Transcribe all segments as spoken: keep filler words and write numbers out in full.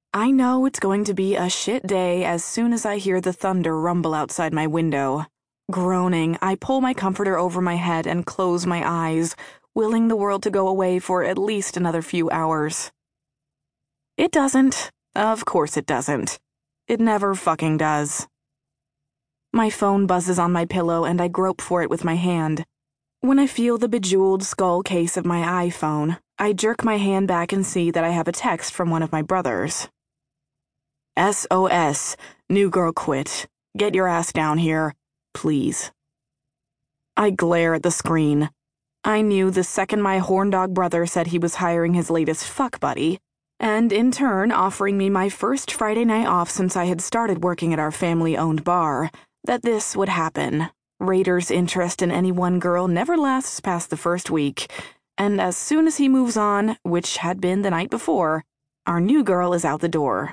I know it's going to be a shit day as soon as I hear the thunder rumble outside my window. Groaning, I pull my comforter over my head and close my eyes, willing the world to go away for at least another few hours. It doesn't. Of course it doesn't. It never fucking does. My phone buzzes on my pillow and I grope for it with my hand. When I feel the bejeweled skull case of my iPhone, I jerk my hand back and see that I have a text from one of my brothers. S O S, new girl quit. Get your ass down here, please. I glare at the screen. I knew the second my horndog brother said he was hiring his latest fuck buddy, and in turn offering me my first Friday night off since I had started working at our family-owned bar, that this would happen. Rader's interest in any one girl never lasts past the first week, and as soon as he moves on, which had been the night before, our new girl is out the door.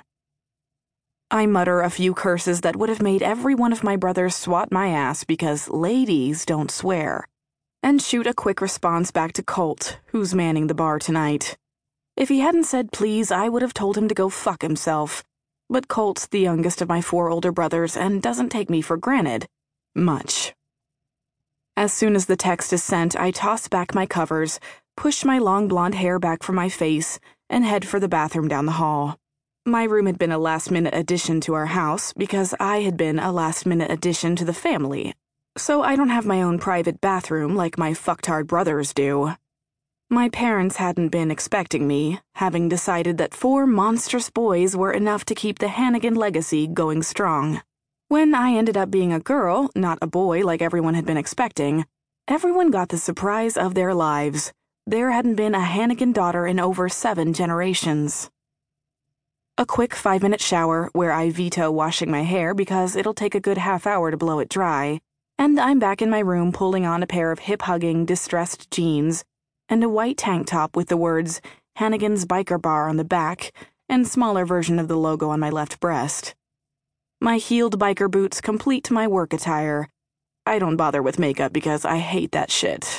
I mutter a few curses that would have made every one of my brothers swat my ass because ladies don't swear, and shoot a quick response back to Colt, who's manning the bar tonight. If he hadn't said please, I would have told him to go fuck himself, but Colt's the youngest of my four older brothers and doesn't take me for granted. Much. As soon as the text is sent, I toss back my covers, push my long blonde hair back from my face, and head for the bathroom down the hall. My room had been a last-minute addition to our house because I had been a last-minute addition to the family, so I don't have my own private bathroom like my fucktard brothers do. My parents hadn't been expecting me, having decided that four monstrous boys were enough to keep the Hannigan legacy going strong. When I ended up being a girl, not a boy like everyone had been expecting, everyone got the surprise of their lives. There hadn't been a Hannigan daughter in over seven generations. A quick five-minute shower where I veto washing my hair because it'll take a good half hour to blow it dry, and I'm back in my room pulling on a pair of hip-hugging, distressed jeans and a white tank top with the words Hannigan's Biker Bar on the back and smaller version of the logo on my left breast. My heeled biker boots complete my work attire. I don't bother with makeup because I hate that shit.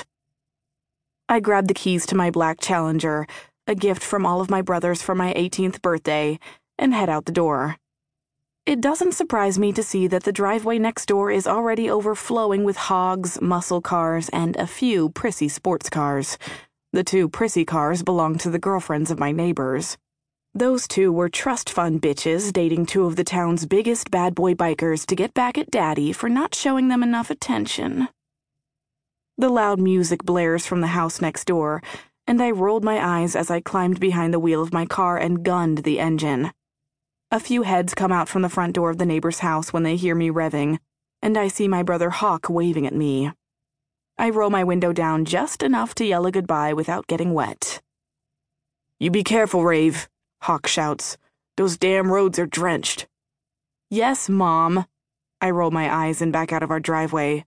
I grab the keys to my black Challenger, a gift from all of my brothers for my eighteenth birthday, and head out the door. It doesn't surprise me to see that the driveway next door is already overflowing with hogs, muscle cars, and a few prissy sports cars. The two prissy cars belong to the girlfriends of my neighbors. Those two were trust fund bitches dating two of the town's biggest bad boy bikers to get back at Daddy for not showing them enough attention. The loud music blares from the house next door, and I rolled my eyes as I climbed behind the wheel of my car and gunned the engine. A few heads come out from the front door of the neighbor's house when they hear me revving, and I see my brother Hawk waving at me. I roll my window down just enough to yell a goodbye without getting wet. "You be careful, Rave," Hawk shouts. "Those damn roads are drenched." "Yes, Mom." I roll my eyes and back out of our driveway.